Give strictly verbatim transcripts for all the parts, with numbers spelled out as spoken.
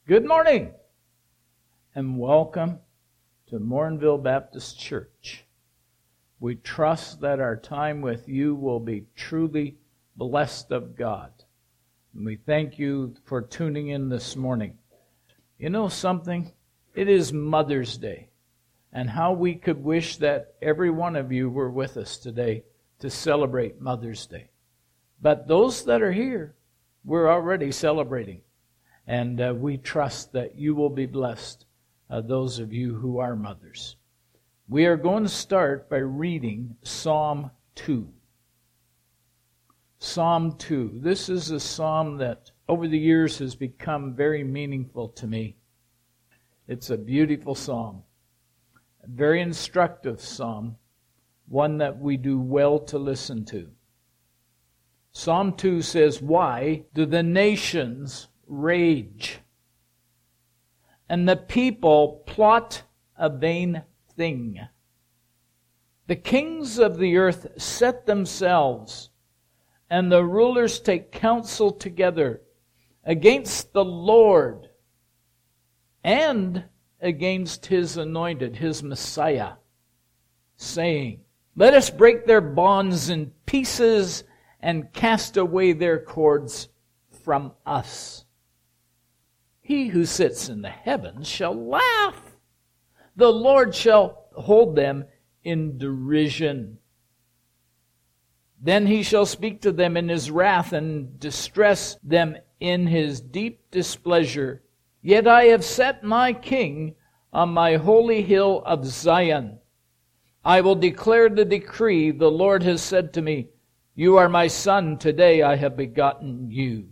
Good morning, and welcome to Morinville Baptist Church. We trust that our time with you will be truly blessed of God. And we thank you for tuning in this morning. You know something? It is Mother's Day, and how we could wish that every one of you were with us today to celebrate Mother's Day. But those that are here, we're already celebrating. And uh, we trust that you will be blessed, uh, those of you who are mothers. We are going to start by reading Psalm two. Psalm two. This is a psalm that over the years has become very meaningful to me. It's a beautiful psalm, a very instructive psalm, one that we do well to listen to. Psalm two says, "Why do the nations rage, and the people plot a vain thing? The kings of the earth set themselves, and the rulers take counsel together against the Lord and against His anointed, His Messiah, saying, let us break their bonds in pieces and cast away their cords from us. He who sits in the heavens shall laugh. The Lord shall hold them in derision. Then He shall speak to them in His wrath and distress them in His deep displeasure. Yet I have set my King on my holy hill of Zion. I will declare the decree. The Lord has said to me, you are my son. Today I have begotten you.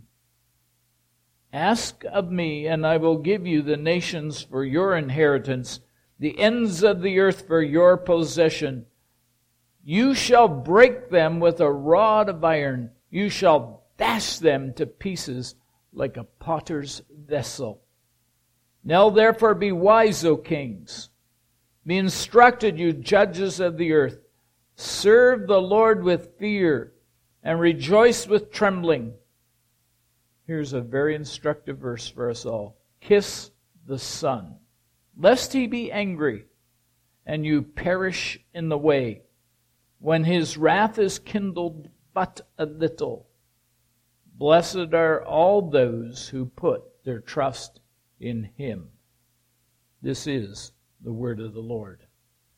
Ask of me, and I will give you the nations for your inheritance, the ends of the earth for your possession. You shall break them with a rod of iron. You shall dash them to pieces like a potter's vessel. Now therefore be wise, O kings. Be instructed, you judges of the earth. Serve the Lord with fear and rejoice with trembling." Here's a very instructive verse for us all. "Kiss the Son, lest He be angry, and you perish in the way, when His wrath is kindled but a little. Blessed are all those who put their trust in Him." This is the word of the Lord.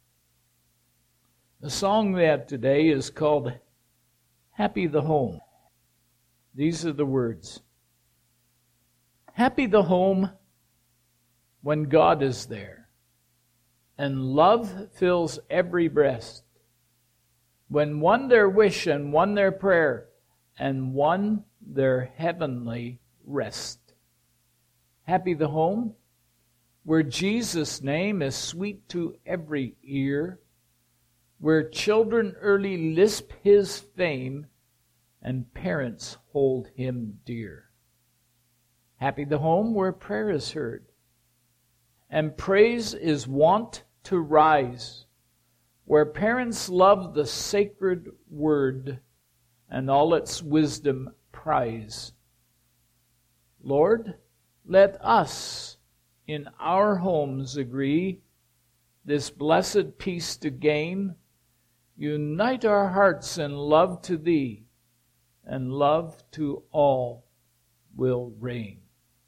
The song we have today is called Happy the Home. These are the words. Happy the home when God is there, and love fills every breast, when one their wish and one their prayer, and one their heavenly rest. Happy the home where Jesus' name is sweet to every ear, where children early lisp His fame, and parents hold Him dear. Happy the home where prayer is heard, and praise is wont to rise, where parents love the sacred word, and all its wisdom prize. Lord, let us in our homes agree this blessed peace to gain. Unite our hearts in love to Thee, and love to all will reign.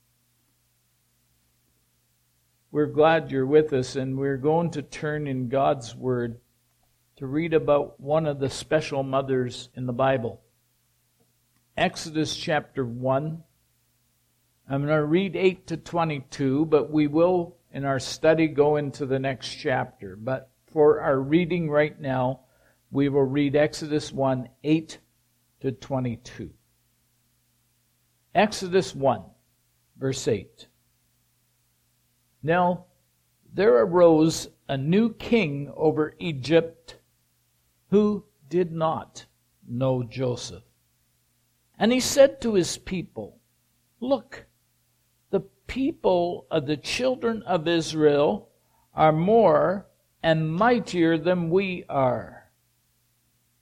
We're glad you're with us, and we're going to turn in God's Word to read about one of the special mothers in the Bible. Exodus chapter one. I'm going to read eight to twenty-two, but we will, in our study, go into the next chapter. But for our reading right now, we will read Exodus one, eight to twenty-two. Exodus one, verse eight. Now there arose a new king over Egypt who did not know Joseph. And he said to his people, look, the people of the children of Israel are more and mightier than we are.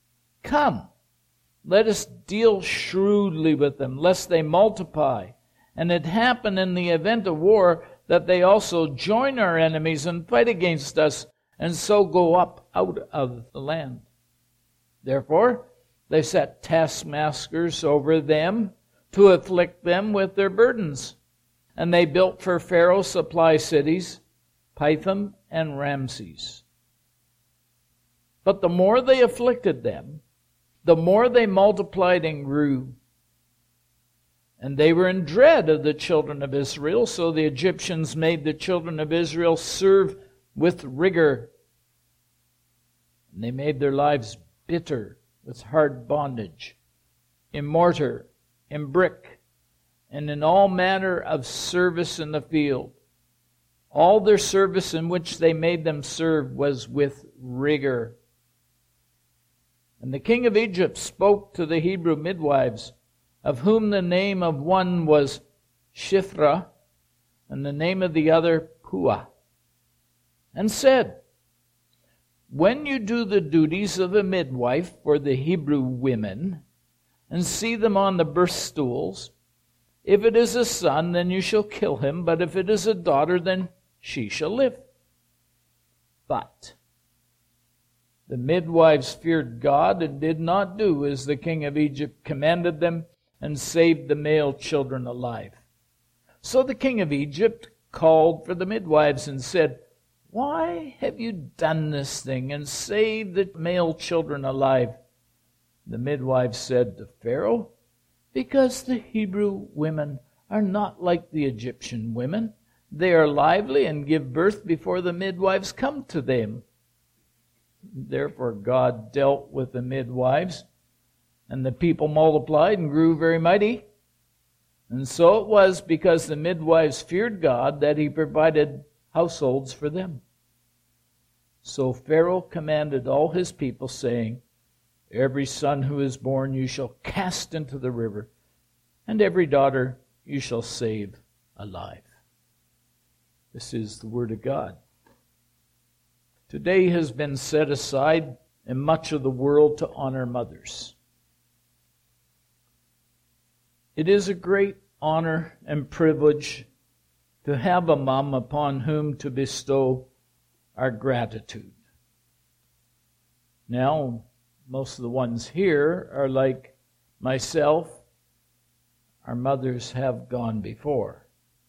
Come, let us deal shrewdly with them, lest they multiply And it happened in the event of war that they also join our enemies and fight against us, and so go up out of the land. Therefore, they set taskmasters over them to afflict them with their burdens. And they built for Pharaoh supply cities, Pithom and Ramses. But the more they afflicted them, the more they multiplied and grew. And they were in dread of the children of Israel, so the Egyptians made the children of Israel serve with rigor. And they made their lives bitter with hard bondage, in mortar, in brick, and in all manner of service in the field. All their service in which they made them serve was with rigor. And the king of Egypt spoke to the Hebrew midwives, of whom the name of one was Shiphrah, and the name of the other Puah, and said, when you do the duties of a midwife for the Hebrew women, and see them on the birth stools, if it is a son, then you shall kill him, but if it is a daughter, then she shall live. But the midwives feared God and did not do as the king of Egypt commanded them, and saved the male children alive. So the king of Egypt called for the midwives and said, why have you done this thing and saved the male children alive? The midwives said to Pharaoh, because the Hebrew women are not like the Egyptian women. They are lively and give birth before the midwives come to them. Therefore God dealt with the midwives, and the people multiplied and grew very mighty. And so it was because the midwives feared God that he provided households for them. So Pharaoh commanded all his people, saying, every son who is born you shall cast into the river, and every daughter you shall save alive. This is the word of God. Today has been set aside in much of the world to honor mothers. It is a great honor and privilege to have a mom upon whom to bestow our gratitude. Now, most of the ones here are like myself. Our mothers have gone before.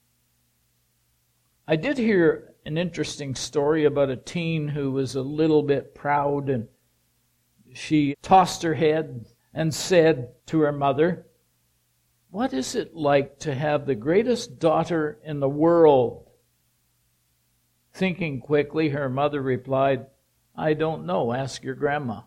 I did hear an interesting story about a teen who was a little bit proud, and she tossed her head and said to her mother, what is it like to have the greatest daughter in the world? Thinking quickly, her mother replied, I don't know, ask your grandma.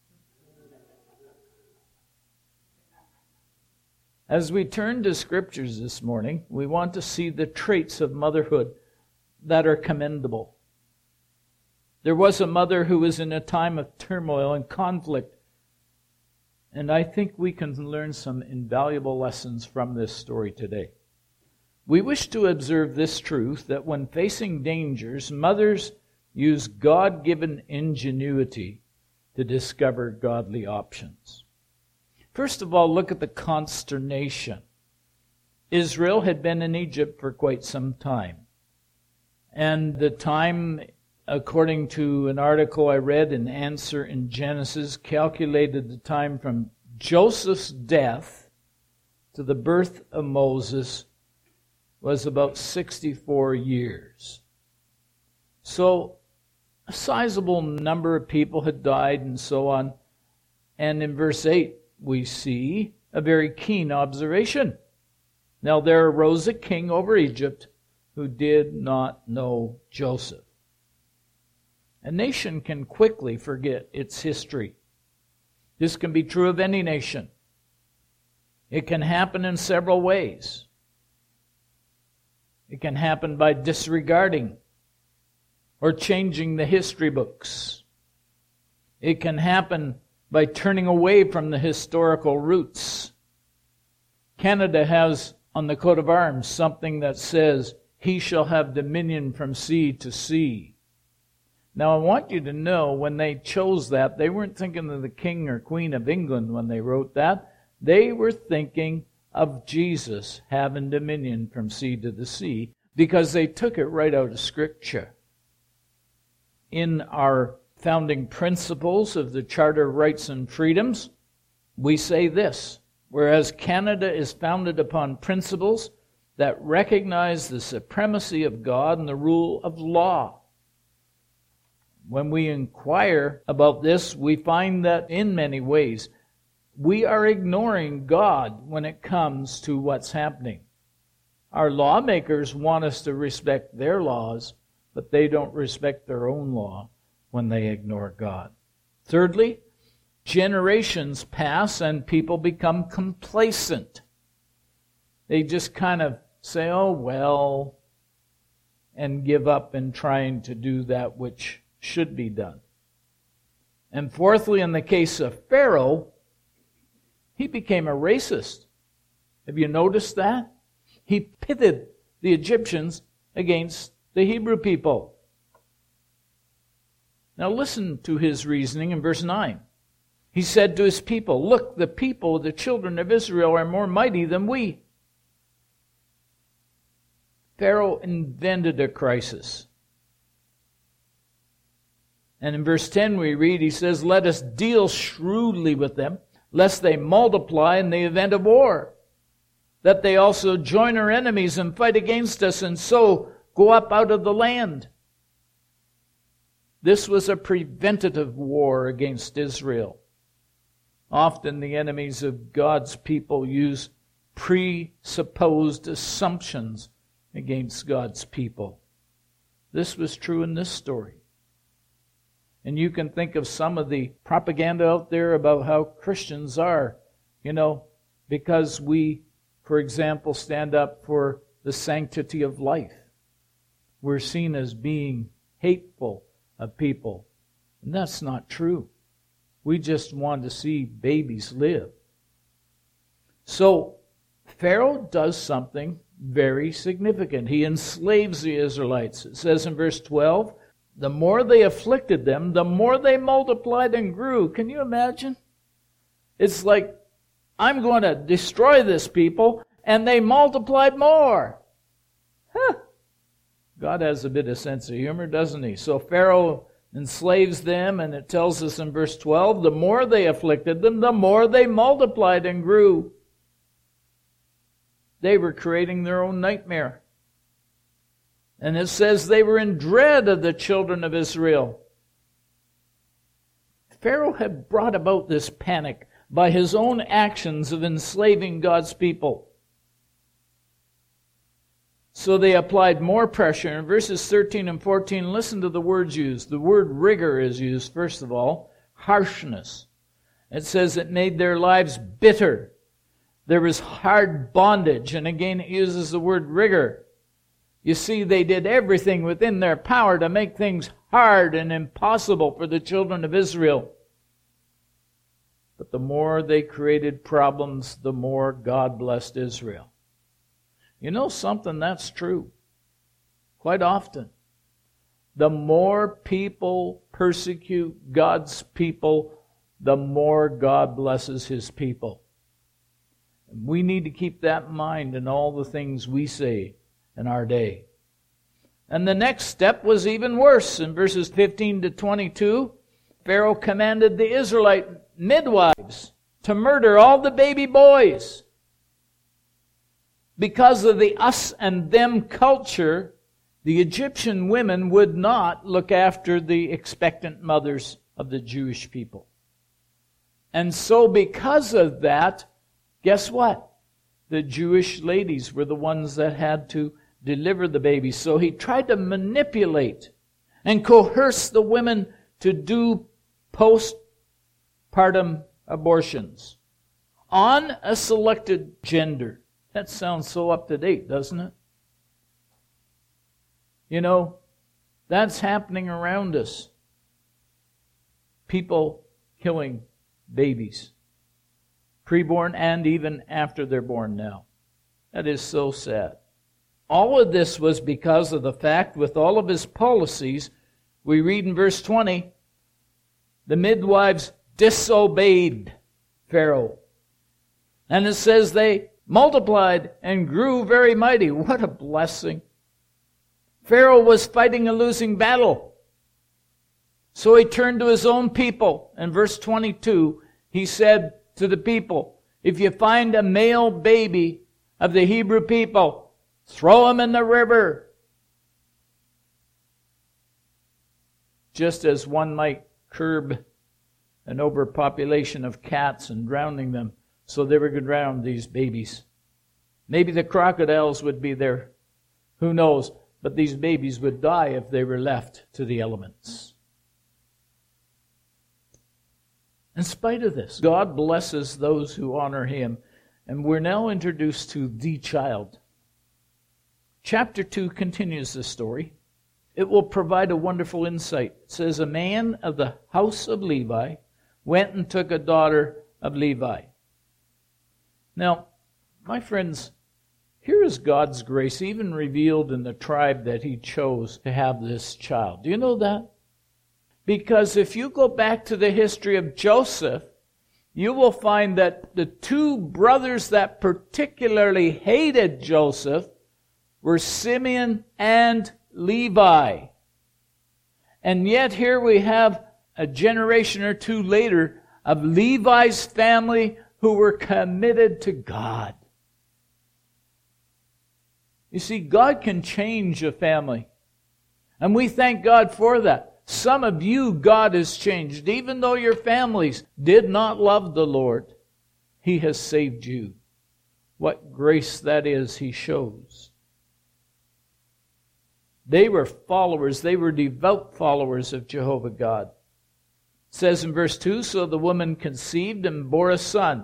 As we turn to scriptures this morning, we want to see the traits of motherhood that are commendable. There was a mother who was in a time of turmoil and conflict, and I think we can learn some invaluable lessons from this story today. We wish to observe this truth, that when facing dangers, mothers use God-given ingenuity to discover godly options. First of all, look at the consternation. Israel had been in Egypt for quite some time. And the time, according to an article I read in Answer in Genesis, calculated the time from Joseph's death to the birth of Moses was about sixty-four years. So a sizable number of people had died and so on. And in verse eight, we see a very keen observation. Now there arose a king over Egypt who did not know Joseph. A nation can quickly forget its history. This can be true of any nation. It can happen in several ways. It can happen by disregarding or changing the history books. It can happen by turning away from the historical roots. Canada has on the coat of arms something that says, he shall have dominion from sea to sea. Now I want you to know, when they chose that, they weren't thinking of the King or Queen of England when they wrote that. They were thinking of Jesus having dominion from sea to the sea, because they took it right out of Scripture. In our founding principles of the Charter of Rights and Freedoms, we say this: whereas Canada is founded upon principles that recognize the supremacy of God and the rule of law. When we inquire about this, we find that in many ways we are ignoring God when it comes to what's happening. Our lawmakers want us to respect their laws, but they don't respect their own law when they ignore God. Thirdly, generations pass and people become complacent. They just kind of say, oh, well, and give up in trying to do that which should be done. And fourthly, in the case of Pharaoh, he became a racist. Have you noticed that? He pitted the Egyptians against the Hebrew people. Now listen to his reasoning in verse nine. He said to his people, look, the people, the children of Israel, are more mighty than we. Pharaoh invented a crisis. And in verse ten we read, he says, let us deal shrewdly with them, lest they multiply in the event of war, that they also join our enemies and fight against us, and so go up out of the land. This was a preventative war against Israel. Often the enemies of God's people use presupposed assumptions against God's people. This was true in this story. And you can think of some of the propaganda out there about how Christians are, you know, because we, for example, stand up for the sanctity of life. We're seen as being hateful of people. And that's not true. We just want to see babies live. So, Pharaoh does something very significant. He enslaves the Israelites. It says in verse twelve, the more they afflicted them, the more they multiplied and grew. Can you imagine? It's like, I'm going to destroy this people, and they multiplied more. Huh. God has a bit of sense of humor, doesn't he? So Pharaoh enslaves them, and it tells us in verse twelve, the more they afflicted them, the more they multiplied and grew. They were creating their own nightmare. And it says they were in dread of the children of Israel. Pharaoh had brought about this panic by his own actions of enslaving God's people. So they applied more pressure. In verses thirteen and fourteen, listen to the words used. The word rigor is used, first of all. Harshness. It says it made their lives bitter. There was hard bondage. And again, it uses the word rigor. You see, they did everything within their power to make things hard and impossible for the children of Israel. But the more they created problems, the more God blessed Israel. You know something, that's true. Quite often. The more people persecute God's people, the more God blesses His people. And we need to keep that in mind in all the things we say in our day. And the next step was even worse. In verses fifteen to twenty-two, Pharaoh commanded the Israelite midwives to murder all the baby boys. Because of the us and them culture, the Egyptian women would not look after the expectant mothers of the Jewish people. And so because of that, guess what? The Jewish ladies were the ones that had to deliver the babies. So he tried to manipulate and coerce the women to do postpartum abortions on a selected gender. That sounds so up to date, doesn't it? You know, that's happening around us. People killing babies, preborn and even after they're born now. That is so sad. All of this was because of the fact, with all of his policies, we read in verse twenty, the midwives disobeyed Pharaoh. And it says they multiplied and grew very mighty. What a blessing. Pharaoh was fighting a losing battle. So he turned to his own people. In verse twenty-two, he said to the people, if you find a male baby of the Hebrew people, throw him in the river. Just as one might curb an overpopulation of cats and drowning them so they would drown these babies. Maybe the crocodiles would be there. Who knows? But these babies would die if they were left to the elements. In spite of this, God blesses those who honor Him. And we're now introduced to the child. Chapter two continues the story. It will provide a wonderful insight. It says, a man of the house of Levi went and took a daughter of Levi. Now, my friends, here is God's grace even revealed in the tribe that He chose to have this child. Do you know that? Because if you go back to the history of Joseph, you will find that the two brothers that particularly hated Joseph were Simeon and Levi. And yet here we have a generation or two later of Levi's family who were committed to God. You see, God can change a family. And we thank God for that. Some of you, God has changed. Even though your families did not love the Lord, He has saved you. What grace that is He shows. They were followers. They were devout followers of Jehovah God. It says in verse two, so the woman conceived and bore a son.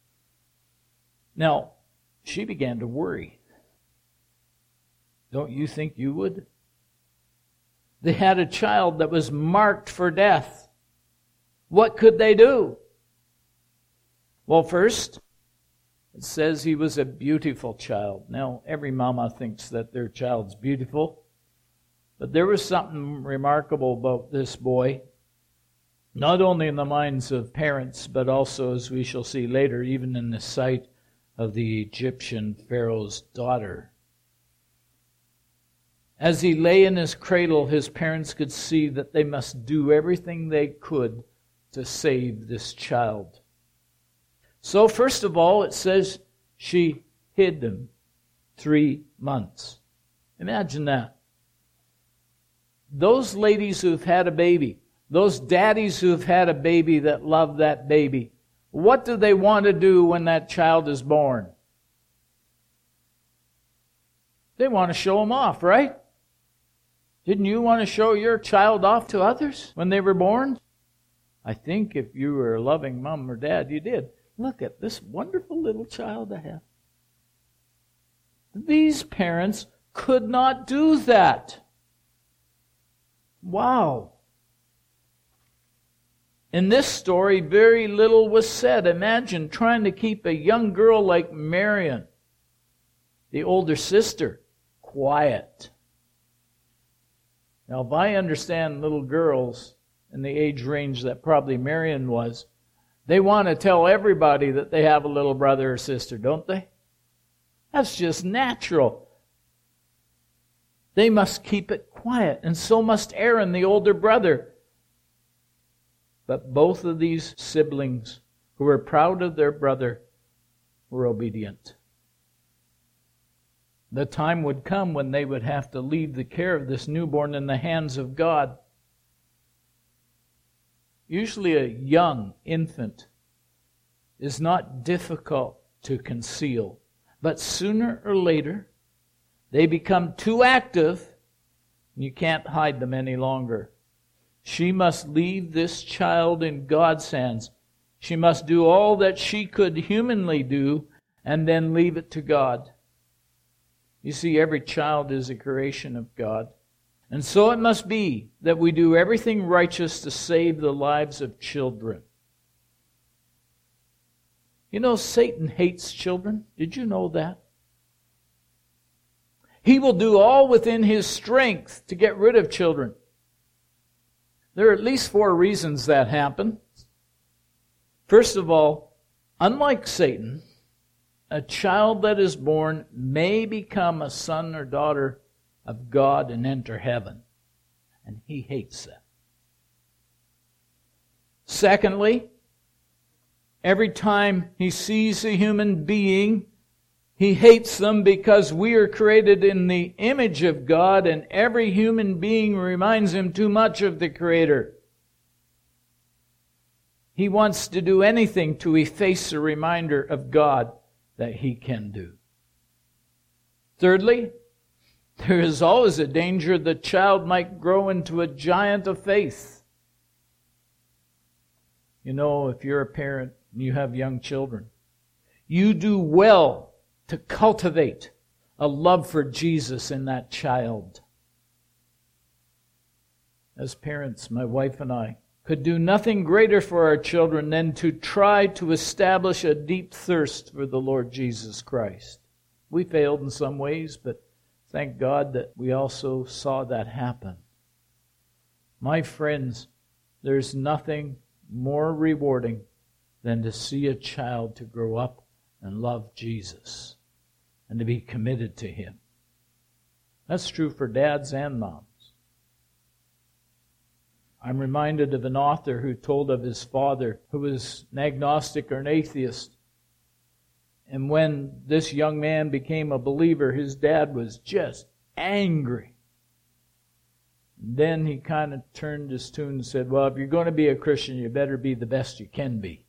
Now, she began to worry. Don't you think you would? They had a child that was marked for death. What could they do? Well, first, it says he was a beautiful child. Now, every mama thinks that their child's beautiful. But there was something remarkable about this boy, not only in the minds of parents, but also, as we shall see later, even in the sight of the Egyptian Pharaoh's daughter. As he lay in his cradle, his parents could see that they must do everything they could to save this child. So, first of all, it says she hid him three months. Imagine that. Those ladies who've had a baby, those daddies who've had a baby that love that baby, what do they want to do when that child is born? They want to show him off, right? Didn't you want to show your child off to others when they were born? I think if you were a loving mom or dad, you did. Look at this wonderful little child I have. These parents could not do that. Wow. In this story, very little was said. Imagine trying to keep a young girl like Marion, the older sister, quiet. Now, if I understand little girls in the age range that probably Marion was, they want to tell everybody that they have a little brother or sister, don't they? That's just natural. They must keep it quiet, and so must Aaron, the older brother. But both of these siblings, who were proud of their brother, were obedient. The time would come when they would have to leave the care of this newborn in the hands of God. Usually a young infant is not difficult to conceal, but sooner or later they become too active and you can't hide them any longer. She must leave this child in God's hands. She must do all that she could humanly do and then leave it to God. You see, every child is a creation of God. And so it must be that we do everything righteous to save the lives of children. You know, Satan hates children. Did you know that? He will do all within his strength to get rid of children. There are at least four reasons that happen. First of all, unlike Satan, a child that is born may become a son or daughter of God and enter heaven. And he hates that. Secondly, every time he sees a human being, he hates them because we are created in the image of God, and every human being reminds him too much of the Creator. He wants to do anything to efface a reminder of God that he can do. Thirdly, there is always a danger the child might grow into a giant of faith. You know, if you're a parent and you have young children, you do well to cultivate a love for Jesus in that child. As parents, my wife and I could do nothing greater for our children than to try to establish a deep thirst for the Lord Jesus Christ. We failed in some ways, but thank God that we also saw that happen. My friends, there's nothing more rewarding than to see a child to grow up and love Jesus and to be committed to Him. That's true for dads and moms. I'm reminded of an author who told of his father, who was an agnostic or an atheist. And when this young man became a believer, his dad was just angry. Then he kind of turned his tune and said, well, if you're going to be a Christian, you better be the best you can be.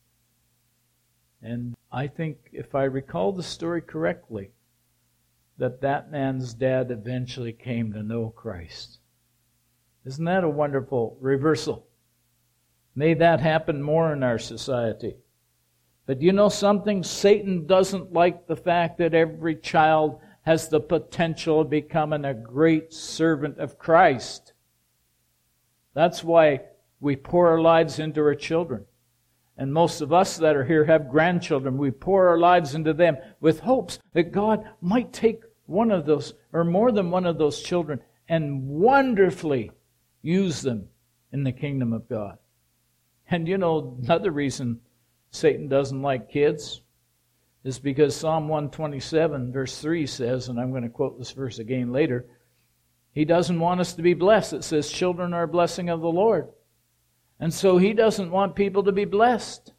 And I think, if I recall the story correctly, that that man's dad eventually came to know Christ. Isn't that a wonderful reversal? May that happen more in our society. But you know something? Satan doesn't like the fact that every child has the potential of becoming a great servant of Christ. That's why we pour our lives into our children. And most of us that are here have grandchildren. We pour our lives into them with hopes that God might take one of those, or more than one of those children, and wonderfully use them in the kingdom of God. And you know, another reason Satan doesn't like kids is because Psalm one twenty-seven verse three says, and I'm going to quote this verse again later, he doesn't want us to be blessed. It says, children are a blessing of the Lord. And so he doesn't want people to be blessed.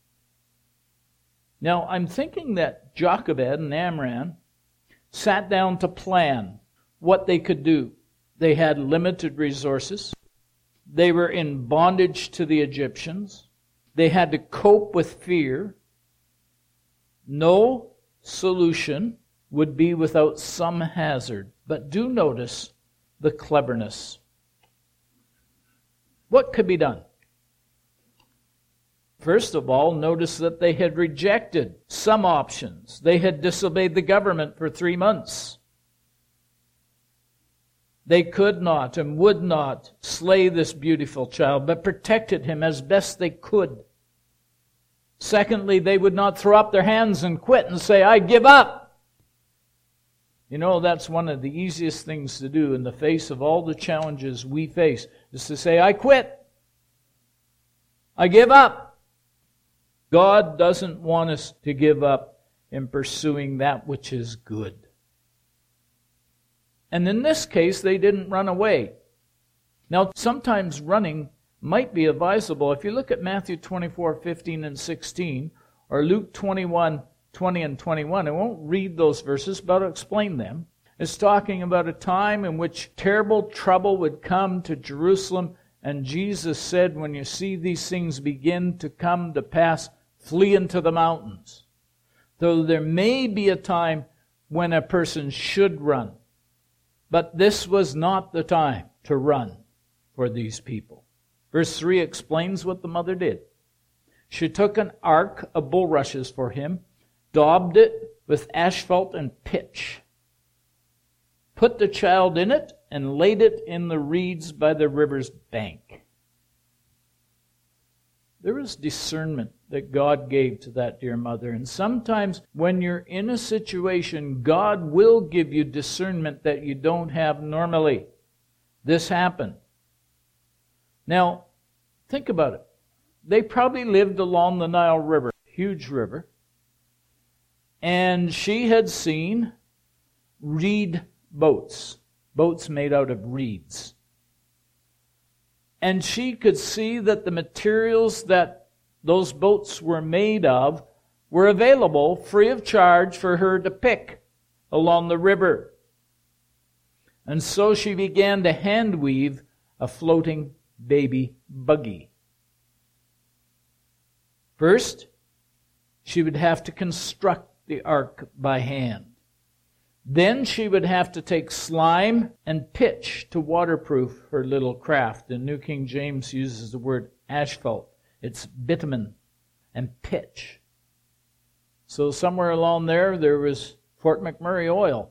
Now, I'm thinking that Jochebed and Amram sat down to plan what they could do. They had limited resources. They were in bondage to the Egyptians. They had to cope with fear. No solution would be without some hazard. But do notice the cleverness. What could be done? First of all, notice that they had rejected some options. They had disobeyed the government for three months. They could not and would not slay this beautiful child, but protected him as best they could. Secondly, they would not throw up their hands and quit and say, I give up. You know, that's one of the easiest things to do in the face of all the challenges we face, is to say, I quit. I give up. God doesn't want us to give up in pursuing that which is good. And in this case, they didn't run away. Now, sometimes running might be advisable. If you look at Matthew twenty-four, fifteen and sixteen, or Luke twenty-one, twenty and twenty-one, I won't read those verses, but I'll explain them. It's talking about a time in which terrible trouble would come to Jerusalem, and Jesus said, when you see these things begin to come to pass, flee into the mountains. Though there may be a time when a person should run, but this was not the time to run for these people. Verse three explains what the mother did. She took an ark of bulrushes for him, daubed it with asphalt and pitch, put the child in it, and laid it in the reeds by the river's bank. There was discernment that God gave to that dear mother. And sometimes when you're in a situation, God will give you discernment that you don't have normally. This happened. Now, think about it. They probably lived along the Nile River, huge river. And she had seen reed boats, boats made out of reeds. And she could see that the materials that those boats were made of were available free of charge for her to pick along the river. And so she began to hand weave a floating baby buggy. First, she would have to construct the ark by hand. Then she would have to take slime and pitch to waterproof her little craft. The New King James uses the word asphalt. It's bitumen and pitch. So somewhere along there, there was Fort McMurray oil.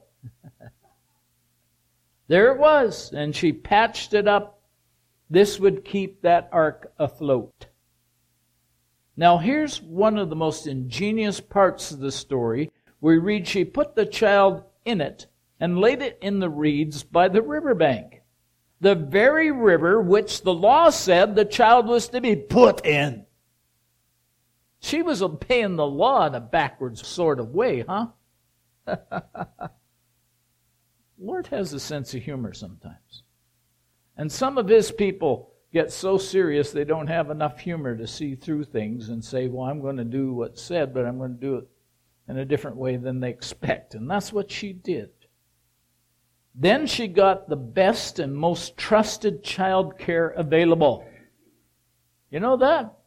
There it was, and she patched it up. This would keep that ark afloat. Now here's one of the most ingenious parts of the story. We read she put the child in it and laid it in the reeds by the riverbank. The very river which the law said the child was to be put in. She was obeying the law in a backwards sort of way, huh? Lord has a sense of humor sometimes. And some of His people get so serious they don't have enough humor to see through things and say, well, I'm going to do what's said, but I'm going to do it in a different way than they expect. And that's what she did. Then she got the best and most trusted child care available. You know that?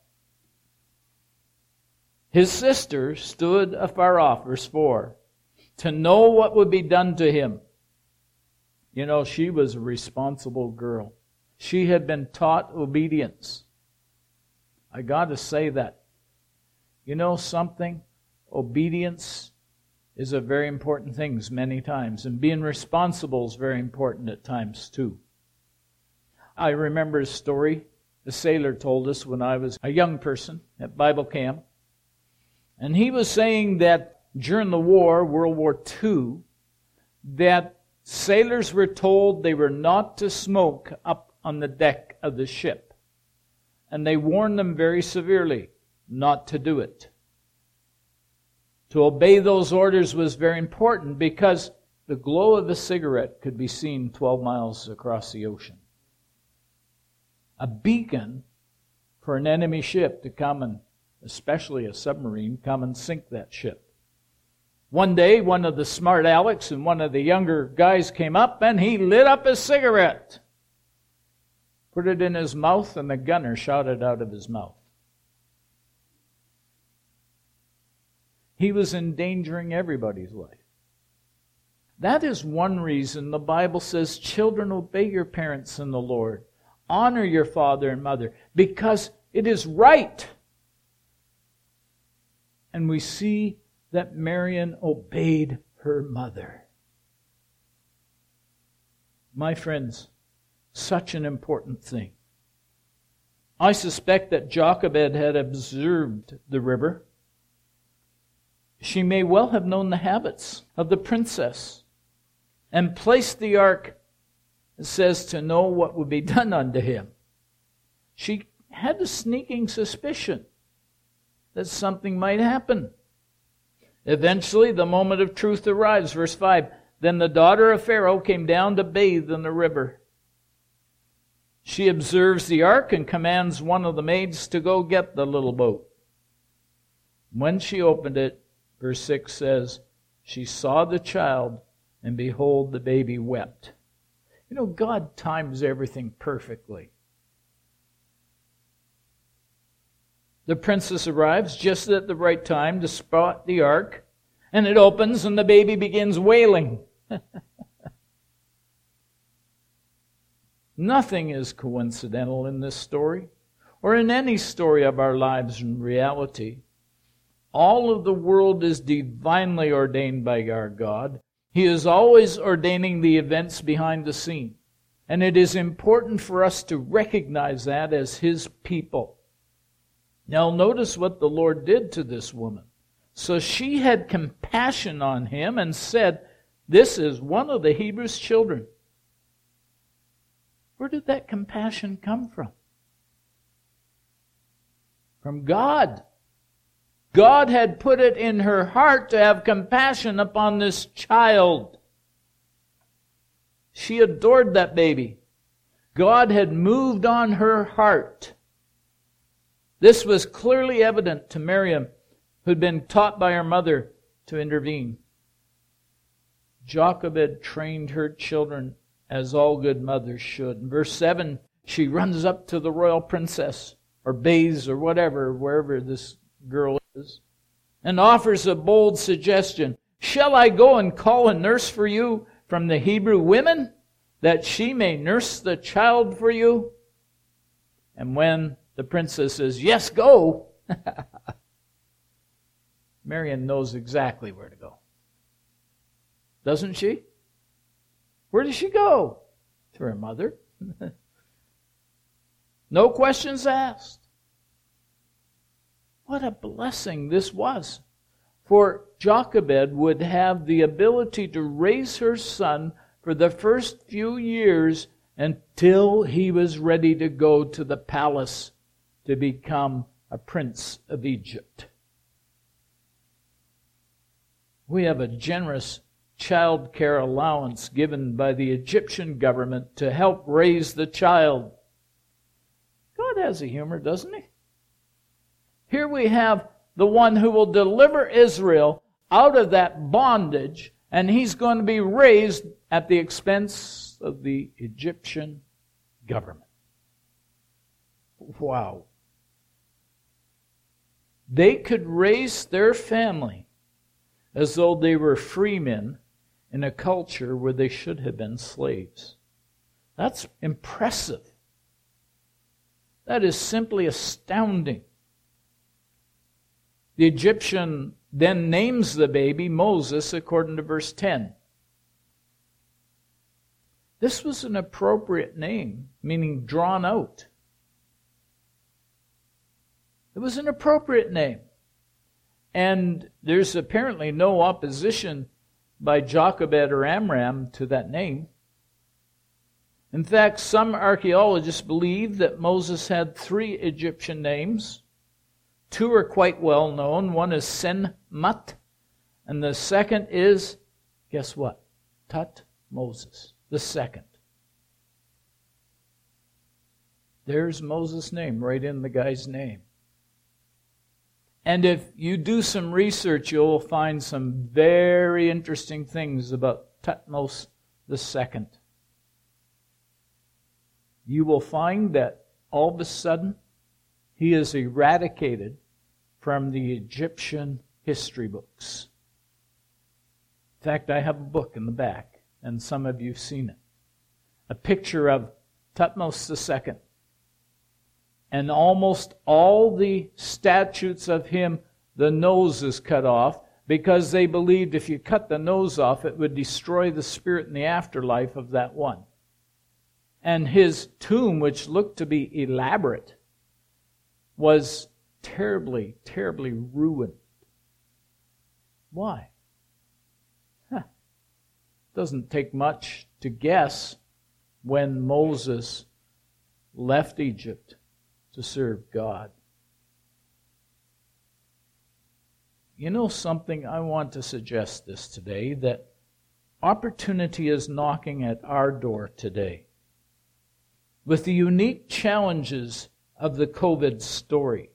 His sister stood afar off, verse four, to know what would be done to him. You know, she was a responsible girl. She had been taught obedience. I got to say that. You know something? Obedience is a very important thing many times. And being responsible is very important at times too. I remember a story a sailor told us when I was a young person at Bible camp. And he was saying that during the war, World War Two, that sailors were told they were not to smoke up on the deck of the ship. And they warned them very severely not to do it. To obey those orders was very important because the glow of a cigarette could be seen twelve miles across the ocean. A beacon for an enemy ship to come and, especially a submarine, come and sink that ship. One day, one of the smart Alecs and one of the younger guys came up and he lit up a cigarette. Put it in his mouth and the gunner shot it out of his mouth. He was endangering everybody's life. That is one reason the Bible says, children, obey your parents in the Lord. Honor your father and mother, because it is right. And we see that Marian obeyed her mother. My friends, such an important thing. I suspect that Jochebed had observed the river. She may well have known the habits of the princess and placed the ark, it says, to know what would be done unto him. She had a sneaking suspicion that something might happen. Eventually, the moment of truth arrives. Verse five, then the daughter of Pharaoh came down to bathe in the river. She observes the ark and commands one of the maids to go get the little boat. When she opened it, verse six says, she saw the child, and behold, the baby wept. You know, God times everything perfectly. The princess arrives just at the right time to spot the ark, and it opens and the baby begins wailing. Nothing is coincidental in this story, or in any story of our lives in reality. All of the world is divinely ordained by our God. He is always ordaining the events behind the scene. And it is important for us to recognize that as His people. Now notice what the Lord did to this woman. So she had compassion on him and said, this is one of the Hebrews' children. Where did that compassion come from? From God. God had put it in her heart to have compassion upon this child. She adored that baby. God had moved on her heart. This was clearly evident to Miriam, who'd been taught by her mother to intervene. Jochebed trained her children as all good mothers should. In verse seven, she runs up to the royal princess, or bathes, or whatever, wherever this girl is, and offers a bold suggestion. Shall I go and call a nurse for you from the Hebrew women, that she may nurse the child for you? And when the princess says, yes, go, Miriam knows exactly where to go. Doesn't she? Where does she go? To her mother. No questions asked. What a blessing this was. For Jochebed would have the ability to raise her son for the first few years until he was ready to go to the palace to become a prince of Egypt. We have a generous child care allowance given by the Egyptian government to help raise the child. God has a humor, doesn't he? Here we have the one who will deliver Israel out of that bondage, and he's going to be raised at the expense of the Egyptian government. Wow. They could raise their family as though they were free men in a culture where they should have been slaves. That's impressive. That is simply astounding. The Egyptian then names the baby Moses according to verse ten. This was an appropriate name, meaning drawn out. It was an appropriate name. And there's apparently no opposition by Jochebed or Amram to that name. In fact, some archaeologists believe that Moses had three Egyptian names. Two are quite well known. One is Senmut, and the second is, guess what? Tutmosis, the second. There's Moses' name right in the guy's name. And if you do some research, you'll find some very interesting things about Tutmos the second. You will find that all of a sudden, he is eradicated from the Egyptian history books. In fact, I have a book in the back, and some of you have seen it. A picture of Tutmos the second. And almost all the statutes of him, the nose is cut off, because they believed if you cut the nose off, it would destroy the spirit in the afterlife of that one. And his tomb, which looked to be elaborate, was terribly, terribly ruined. Why? Huh. Doesn't take much to guess when Moses left Egypt to serve God. You know something? I want to suggest this today, that opportunity is knocking at our door today. With the unique challenges of the COVID story,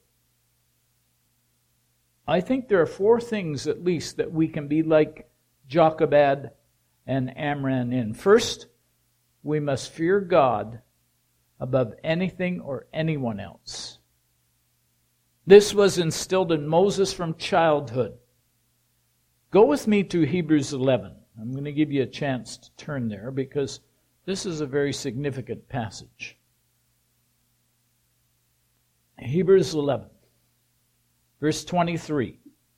I think there are four things at least that we can be like Jochebed and Amram in. First, we must fear God above anything or anyone else. This was instilled in Moses from childhood. Go with me to Hebrews eleven. I'm going to give you a chance to turn there because this is a very significant passage. Hebrews eleven, verse twenty-three.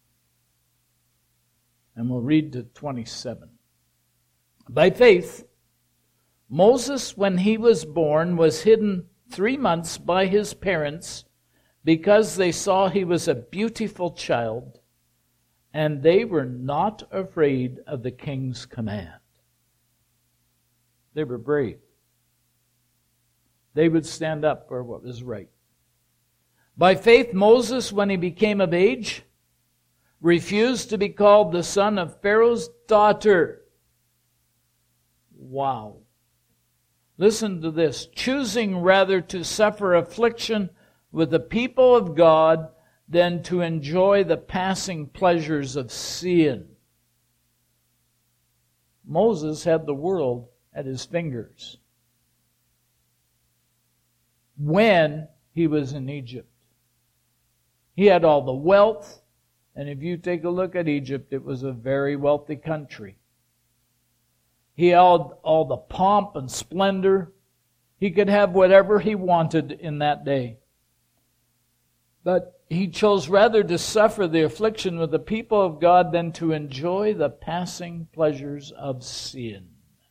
And we'll read to twenty-seven. By faith, Moses, when he was born, was hidden three months by his parents because they saw he was a beautiful child, and they were not afraid of the king's command. They were brave. They would stand up for what was right. By faith, Moses, when he became of age, refused to be called the son of Pharaoh's daughter. Wow. Listen to this. Choosing rather to suffer affliction with the people of God than to enjoy the passing pleasures of sin. Moses had the world at his fingers when he was in Egypt. He had all the wealth, and if you take a look at Egypt, it was a very wealthy country. He had all the pomp and splendor. He could have whatever he wanted in that day. But he chose rather to suffer the affliction with the people of God than to enjoy the passing pleasures of sin.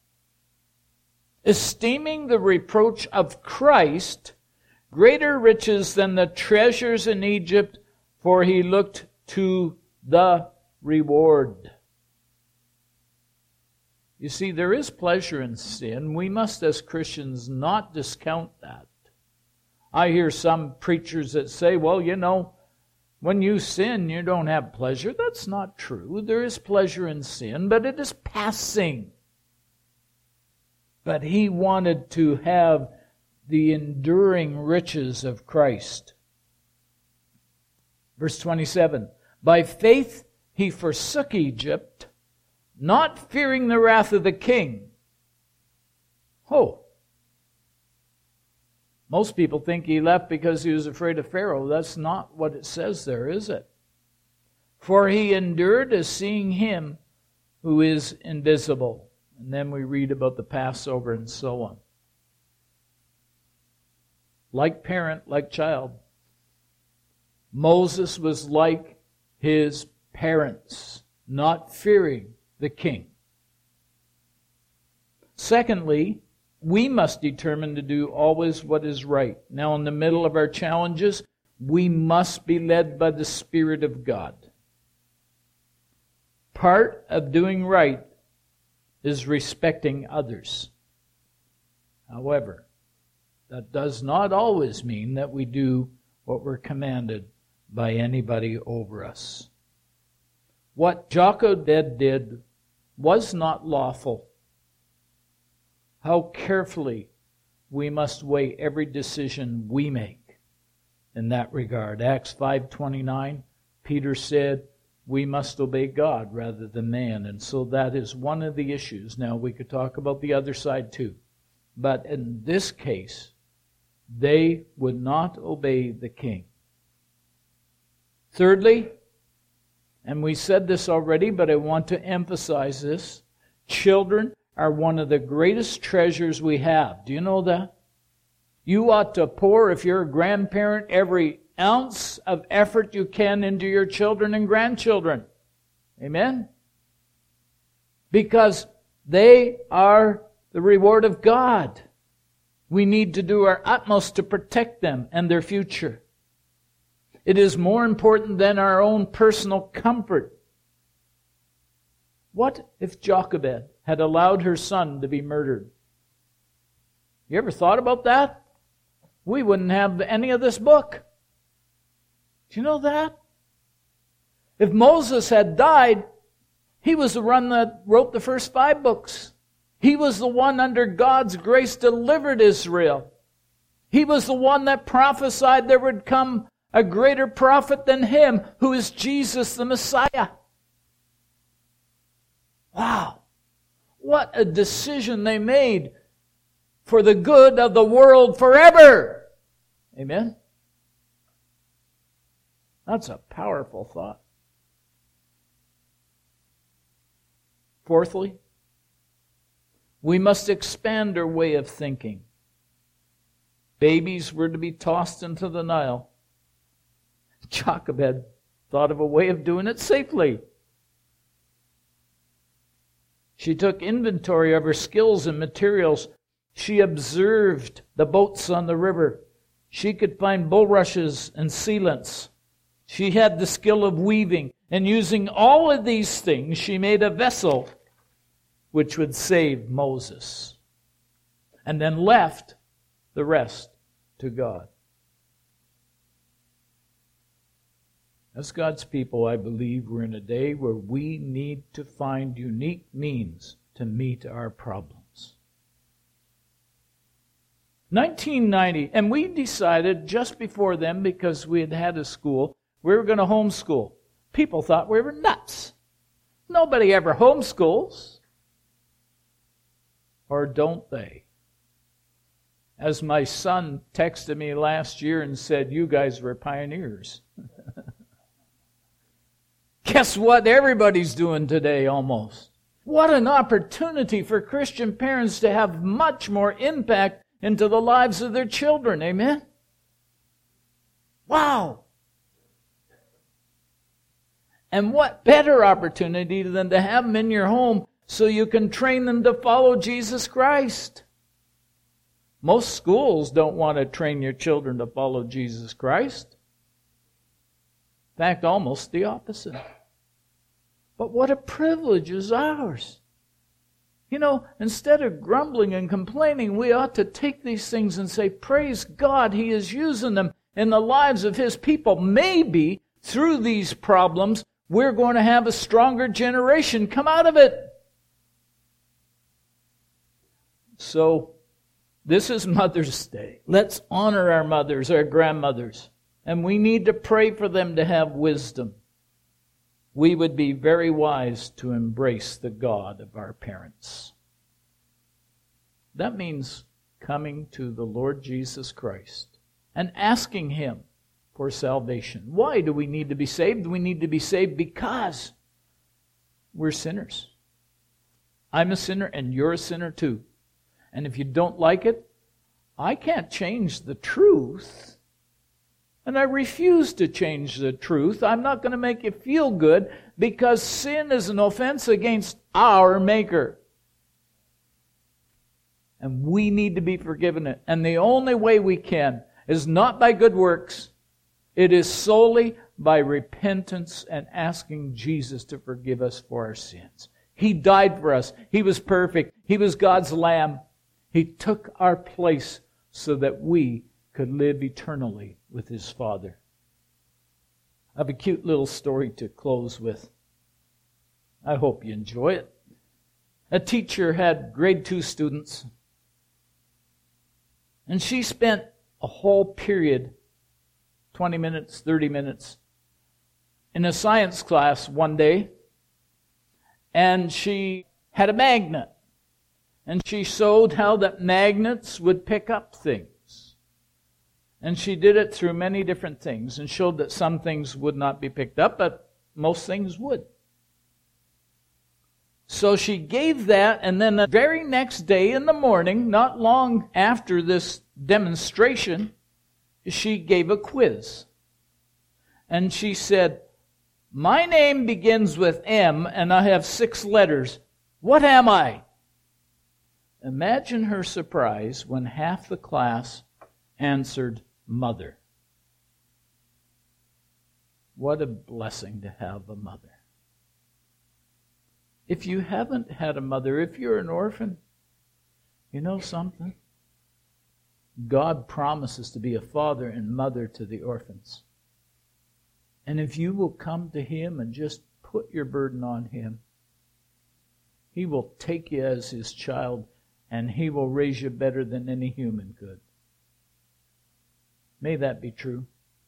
Esteeming the reproach of Christ greater riches than the treasures in Egypt, for he looked to the reward. You see, there is pleasure in sin. We must, as Christians, not discount that. I hear some preachers that say, well, you know, when you sin, you don't have pleasure. That's not true. There is pleasure in sin, but it is passing. But he wanted to have the enduring riches of Christ. Verse twenty-seven, by faith he forsook Egypt, not fearing the wrath of the king. Oh. Most people think he left because he was afraid of Pharaoh. That's not what it says there, is it? For he endured as seeing him who is invisible. And then we read about the Passover and so on. Like parent, like child. Moses was like his parents, not fearing the king. Secondly, we must determine to do always what is right. Now, in the middle of our challenges, we must be led by the Spirit of God. Part of doing right is respecting others. However, that does not always mean that we do what we're commanded by anybody over us. What Jochebed did was not lawful. How carefully we must weigh every decision we make in that regard. Acts five twenty-nine, Peter said, we must obey God rather than man. And so that is one of the issues. Now, we could talk about the other side too. But in this case, they would not obey the king. Thirdly, and we said this already, but I want to emphasize this, children are one of the greatest treasures we have. Do you know that? You ought to pour, if you're a grandparent, every ounce of effort you can into your children and grandchildren. Amen? Because they are the reward of God. We need to do our utmost to protect them and their future. It is more important than our own personal comfort. What if Jochebed had allowed her son to be murdered? You ever thought about that? We wouldn't have any of this book. Do you know that? If Moses had died, he was the one that wrote the first five books. He was the one under God's grace delivered Israel. He was the one that prophesied there would come a greater prophet than him, who is Jesus the Messiah. Wow. What a decision they made for the good of the world forever. Amen? That's a powerful thought. Fourthly, we must expand our way of thinking. Babies were to be tossed into the Nile. Jochebed thought of a way of doing it safely. She took inventory of her skills and materials. She observed the boats on the river. She could find bulrushes and sealants. She had the skill of weaving. And using all of these things, she made a vessel which would save Moses. And then left the rest to God. As God's people, I believe we're in a day where we need to find unique means to meet our problems. nineteen ninety, and we decided just before then, because we had had a school, we were going to homeschool. People thought we were nuts. Nobody ever homeschools. Or don't they? As my son texted me last year and said, you guys were pioneers. Guess what everybody's doing today almost? What an opportunity for Christian parents to have much more impact into the lives of their children. Amen? Wow! And what better opportunity than to have them in your home so you can train them to follow Jesus Christ? Most schools don't want to train your children to follow Jesus Christ. In fact, almost the opposite. But what a privilege is ours. You know, instead of grumbling and complaining, we ought to take these things and say, praise God, He is using them in the lives of His people. Maybe through these problems, we're going to have a stronger generation come out of it. So, this is Mother's Day. Let's honor our mothers, our grandmothers. And we need to pray for them to have wisdom. We would be very wise to embrace the God of our parents. That means coming to the Lord Jesus Christ and asking Him for salvation. Why do we need to be saved? We need to be saved because we're sinners. I'm a sinner and you're a sinner too. And if you don't like it, I can't change the truth. And I refuse to change the truth. I'm not going to make you feel good because sin is an offense against our Maker. And we need to be forgiven it. And the only way we can is not by good works. It is solely by repentance and asking Jesus to forgive us for our sins. He died for us. He was perfect. He was God's Lamb. He took our place so that we could live eternally with His Father. I have a cute little story to close with. I hope you enjoy it. A teacher had grade two students, and she spent a whole period, twenty minutes, thirty minutes, in a science class one day, and she had a magnet. And she showed how that magnets would pick up things. And she did it through many different things and showed that some things would not be picked up, but most things would. So she gave that, and then the very next day in the morning, not long after this demonstration, she gave a quiz. And she said, my name begins with M and I have six letters. What am I? Imagine her surprise when half the class answered mother. What a blessing to have a mother. If you haven't had a mother, if you're an orphan, you know something? God promises to be a father and mother to the orphans. And if you will come to Him and just put your burden on Him, He will take you as His child, and He will raise you better than any human could. May that be true.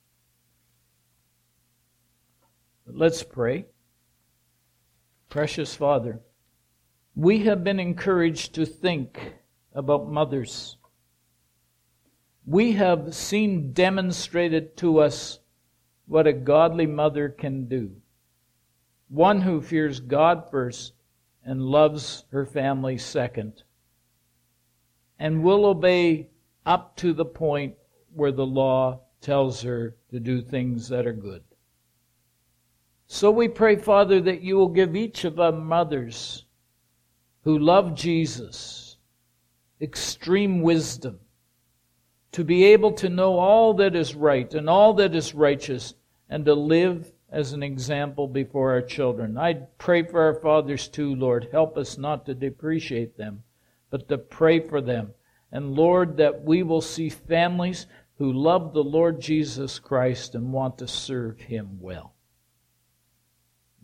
But let's pray. Precious Father, we have been encouraged to think about mothers. We have seen demonstrated to us what a godly mother can do. One who fears God first and loves her family second, and will obey up to the point where the law tells her to do things that are good. So we pray, Father, that you will give each of our mothers who love Jesus extreme wisdom to be able to know all that is right and all that is righteous and to live as an example before our children. I pray for our fathers too, Lord. Help us not to depreciate them, but to pray for them. And Lord, that we will see families who love the Lord Jesus Christ and want to serve Him well.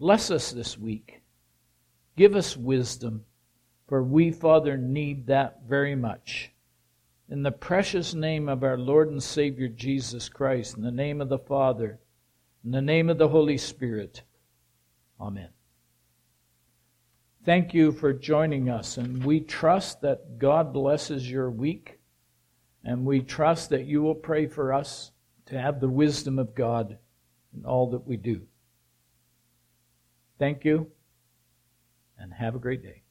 Bless us this week. Give us wisdom, for we, Father, need that very much. In the precious name of our Lord and Savior Jesus Christ, in the name of the Father, in the name of the Holy Spirit. Amen. Thank you for joining us, and we trust that God blesses your week, and we trust that you will pray for us to have the wisdom of God in all that we do. Thank you, and have a great day.